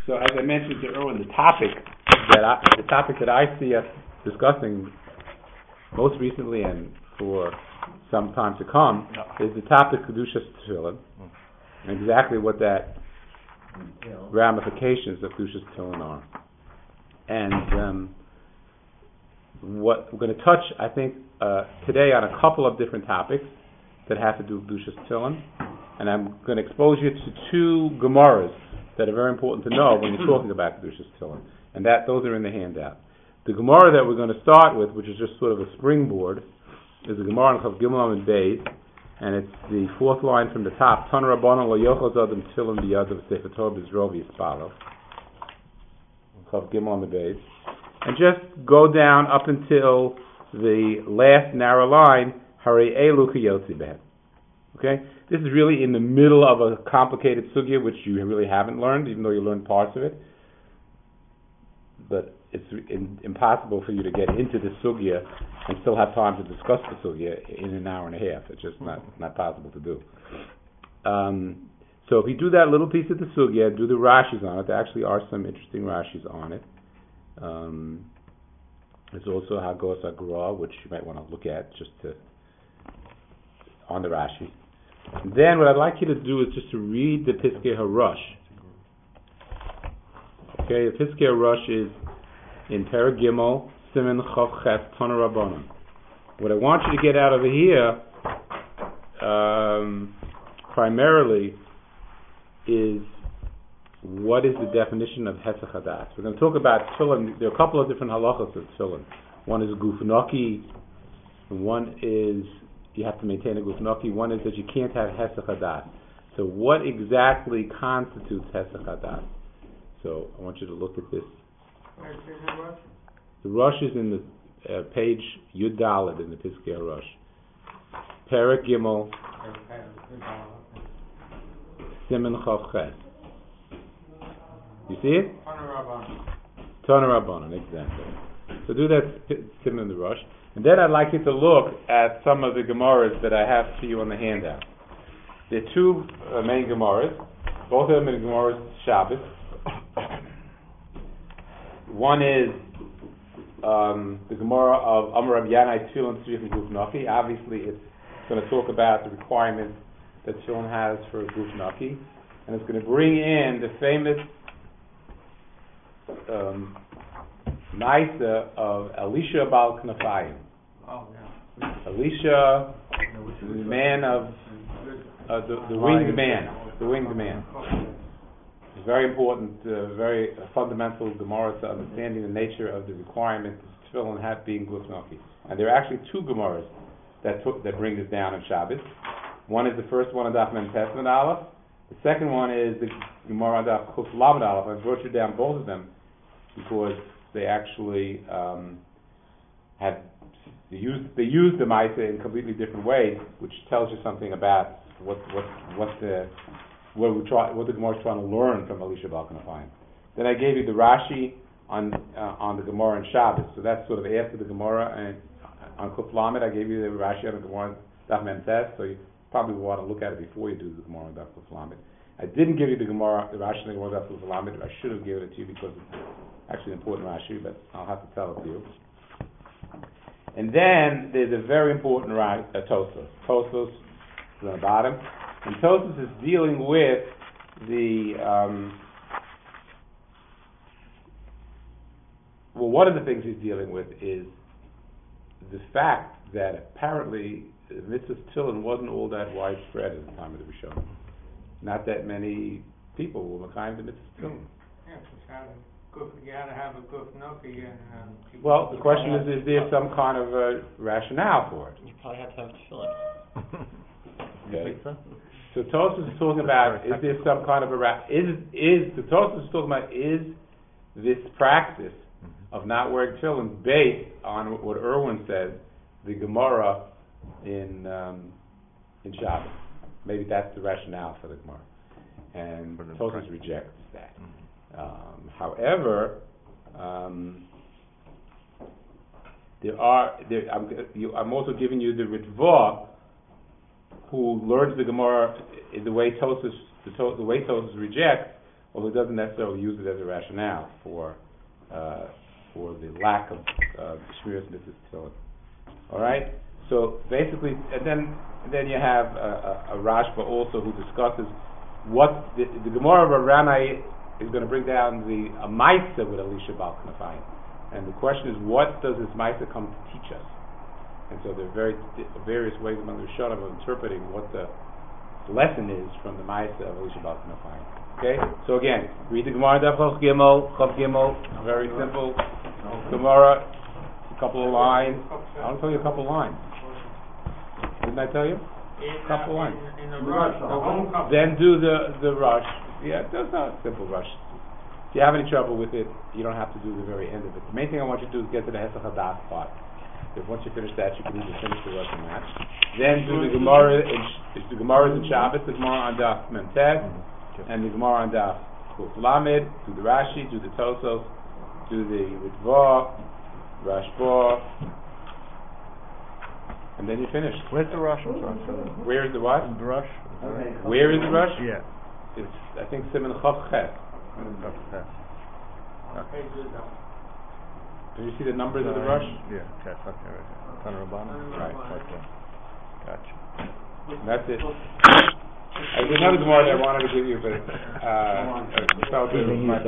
So as I mentioned to Erwin, the topic that I see us discussing most recently and for some time to come is the topic Kedushas Tefillin, and exactly what that ramifications of Kedushas Tefillin are. And what we're going to touch, I think, today on a couple of different topics that have to do with Kedushas Tefillin, and I'm going to expose you to two Gemaras that are very important to know when you're talking about Kedushas Tefillin, and those are in the handout. The Gemara that we're going to start with, which is just sort of a springboard, is the Gemara in Chav Gimel and Beis, and it's the fourth line from the top. Tan Rabbanan lo yochel adam tefillin biyadav sefer Torah b'zrov yispalo. Chav Gimel and Beis, and just go down up until the last narrow line. Harei elu kiyotzi behen. Okay, this is really in the middle of a complicated sugya which you really haven't learned, even though you learned parts of it. But it's impossible for you to get into the sugya and still have time to discuss the sugya in an hour and a half. It's just not possible to do. So if you do that little piece of the sugya, do the Rashis on it. There actually are some interesting Rashis on it. There's also Hagos Agra, which you might want to look at just on the Rashi. Then what I'd like you to do is just to read the Piskei HaRosh. Okay, the Piskei HaRosh is in Perek Gimel, Siman Chav Ches, Tana Rabbanan. What I want you to get out of here, primarily, is what is the definition of Hesach Hadas. We're going to talk about Tefillin. There are a couple of different halachas of Tefillin. One is Guf Naki, and one is you have to maintain a Guf Naki. One is that you can't have Hesach Hadas. So what exactly constitutes Hesach Hadas? So I want you to look at this. The Rosh is in the page Yud Daled in the Piskei HaRosh. Perek Gimel, Siman Chav Ches. You see it? Tana Rabbanan, exactly. So do that Siman in the Rosh. And then I'd like you to look at some of the Gemaras that I have for you on the handout. There are two main Gemaras. Both of them are Gemaras Shabbos. One is the Gemara of Amar Rav Yanai Tefillin Tzrich Guf Naki. Obviously, it's going to talk about the requirements that Tefillin has for a Guf Naki, and it's going to bring in the famous Maisa of Elisha Bal Knafayim. Oh, yeah. Elisha, the man of the winged man, the winged man. It's very important, very fundamental Gemara to understanding the nature of the requirement of Tefillin hat being Guf Naki. And there are actually two Gemaras that bring this down on Shabbos. One is the first one on Daf Mem Tes Aleph. The second one is the Gemara on Daf Chuf Lamed Aleph. I brought you down both of them because they actually they used the Maisa in completely different ways, which tells you something about what the Gemara is trying to learn from Elisha Bal Knafayim. Then I gave you the Rashi on the Gemara and Shabbos. So that's sort of after the Gemara and on Chuf Lamed. I gave you the Rashi on the Gemara Daf Mem Tes. So you probably want to look at it before you do the Gemara on Daf Chuf Lamed. I didn't give you the Gemara, the Rashi on the Gemara Daf Chuf Lamed. I should have given it to you because it's actually an important Rashi, but I'll have to tell it to you. And then there's a very important Tosfos. Tosfos is on the bottom. And Tosfos is dealing with one of the things he's dealing with is the fact that apparently Mitzvah Tefillin wasn't all that widespread at the time of the Rishonim. Not that many people were Mekayim the Mitzvah Tefillin. You had to have a Guf Naki. Well, the question is there some kind of a rationale for it? You probably have to have Tefillin. Okay. So Tosfos is talking about, is there some kind of is this practice of not wearing tefillin based on what Erwin says, the Gemara in Shabbos? Maybe that's the rationale for the Gemara, and Tosfos rejects that. However, I'm also giving you the Ritva, who learns the Gemara in the way Tosfos rejects, although it doesn't necessarily use it as a rationale for the lack of Shmiras Mitzvahs Tefillin. All right. So basically, and then you have a Rashba also who discusses what the Gemara of Ranai is going to bring down a Maisa with Elisha Bal Knafayim. And the question is, what does this Maisa come to teach us? And so there are various ways among the Rishonim of interpreting what the lesson is from the Maisa of Elisha Bal Knafayim. Okay? So again, read the Gemara Daf Chav Gimel, very simple Gemara, a couple of lines. I'll tell you a couple of lines. Didn't I tell you? A couple of lines. In the rush, Then do the rush. Yeah, that's not a simple rush. If you have any trouble with it, you don't have to do the very end of it. The main thing I want you to do is get to the Hesach Hadas part. If once you finish that, you can either finish the rush and that. Then do the Gemara. The Gemara in Shabbos, the Gemara on Daf Mem Tet, and the Gemara on Daf Kuf Lamed. Do the Rashi, do the Tosos, do the Ritva, Rashba, and then you finish. Where's the rush? Where is the what? The rush. Where is the rush? Yeah. It's, I think, Siman Chav Ches. okay, good. Do you see the numbers of the rush? Yeah, okay, right here. Tanarabana. Right. Okay. Gotcha. And that's it. There's another Gemara that I wanted to give you, but I felt it was my